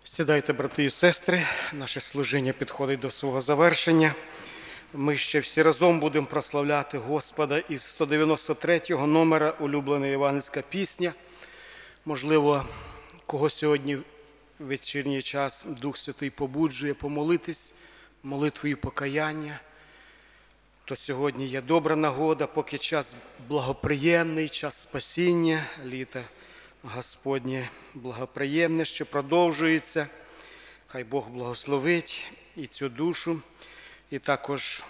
Сідайте, брати і сестри, наше служіння підходить до свого завершення. Ми ще всі разом будемо прославляти Господа із 193-го номера «Улюблена євангельська пісня». Можливо, кого сьогодні в вечірній час Дух Святий побуджує помолитись молитвою покаяння, то сьогодні є добра нагода, поки час благоприємний, час спасіння, літо Господнє благоприємне, що продовжується. Хай Бог благословить і цю душу, і також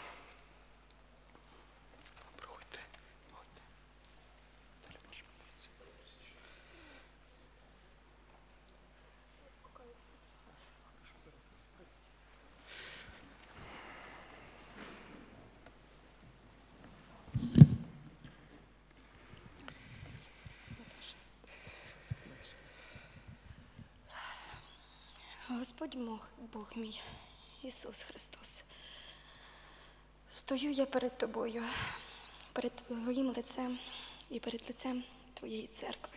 Господь Бог мій, Ісус Христос, стою я перед Тобою, перед Твоїм лицем і перед лицем Твоєї церкви.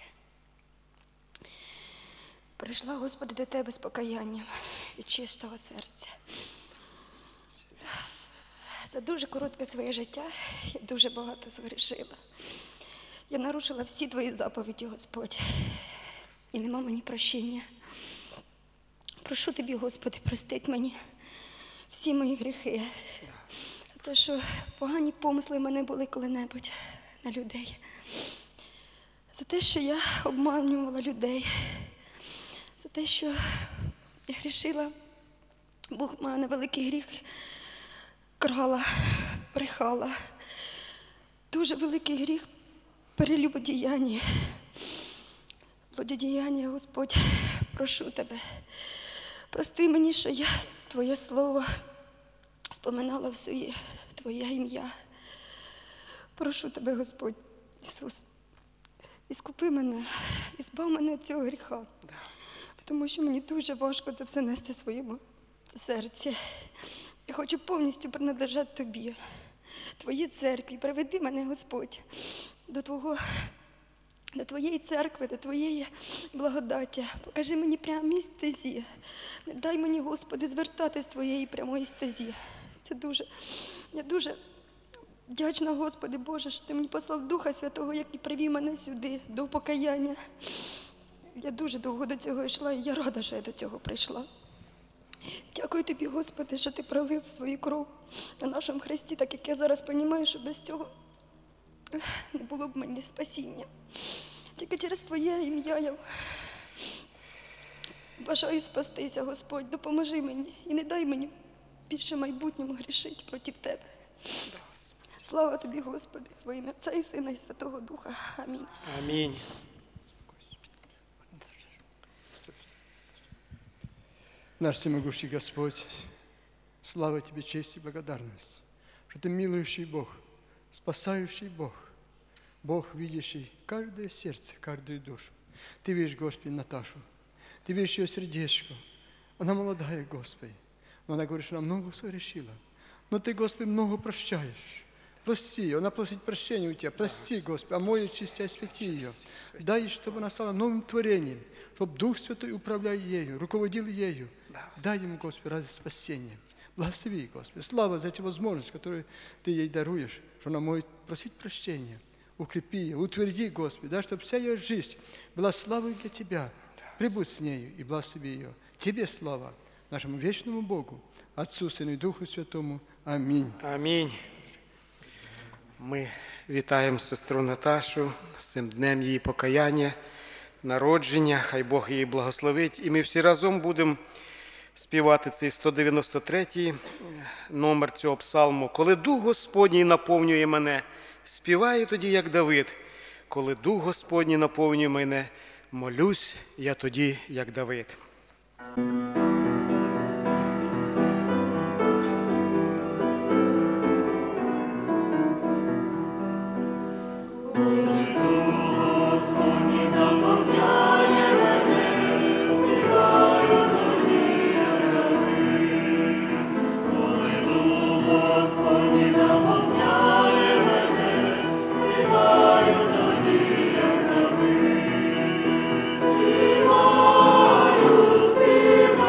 Прийшла, Господи, до Тебе з покаянням від чистого серця. За дуже коротке своє життя я дуже багато згрішила. Я нарушила всі Твої заповіді, Господь, і нема мені прощення. Прошу Тобі, Господи, простить мені всі мої гріхи. За те, що погані помисли в мене були коли-небудь на людей. За те, що я обманювала людей. За те, що я грішила, Бог має на великий гріх, крала, брехала. Дуже великий гріх перелюбодіяння. Блудодіяння, Господь, прошу Тебе. Прости мені, що я Твоє Слово споминала в своє Твоє ім'я. Прошу Тебе, Господь Ісус, іскупи мене, і збав мене від цього гріха. Тому що мені дуже важко це все нести в своєму серці. Я хочу повністю принадлежати Тобі, Твоїй церкві. Приведи мене, Господь, до Твоєї церкви, до Твоєї благодаті. Покажи мені прямі стезі. Не дай мені, Господи, звертатись з Твоєї прямої стезі. Я дуже вдячна, Господи Боже, що Ти мені послав Духа Святого, який привів мене сюди, до покаяння. Я дуже довго до цього йшла, і я рада, що я до цього прийшла. Дякую Тобі, Господи, що Ти пролив свою кров на нашому Христі, так як я зараз розумію, що без цього не було б мені спасіння. Тільки через Твоє ім'я я бажаю спастися, Господь. Допоможи мені і не дай мені більше в майбутньому грішити проти Тебе. Слава Тобі, Господи, во ім'я Отця і Сина і Святого Духа. Амінь. Амінь. Наш всемогущий Господь, слава Тебе, честь и благодарность, что Ты милующий Бог, спасающий Бог, Бог, видящий каждое сердце, каждую душу. Ты видишь, Господи, Наташу, Ты видишь ее сердечко. Она молодая, Господи, но она говорит, что она много согрешила. Но Ты, Господи, много прощаешь. Прости, она просит прощения у Тебя. Прости, Господи, омой, очисти, освети ее. Дай, чтобы она стала новым творением, чтобы Дух Святой управлял ею, руководил ею. Дай ему, Господи, ради спасения. Благослови, Господи. Слава за эту возможность, которую Ты ей даруешь, что она может просить прощения. Укрепи ее, утверди, Господи, да, чтобы вся ее жизнь была славой для Тебя. Прибудь с нею и благослови ее. Тебе слава, нашему вечному Богу, Отцу, Сыну и Духу Святому. Аминь. Амінь. Ми вітаємо сестру Наташу з цим днем її покаяння, народження. Хай Бог її благословить. І ми всі разом будемо співати цей 193-й номер цього псалму. «Коли Дух Господній наповнює мене, співаю тоді, як Давид. Коли Дух Господній наповнює мене, молюсь я тоді, як Давид». Співаю, співаю.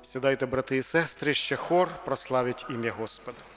Сідайте, брати і сестри, ще хор прославить ім'я Господа.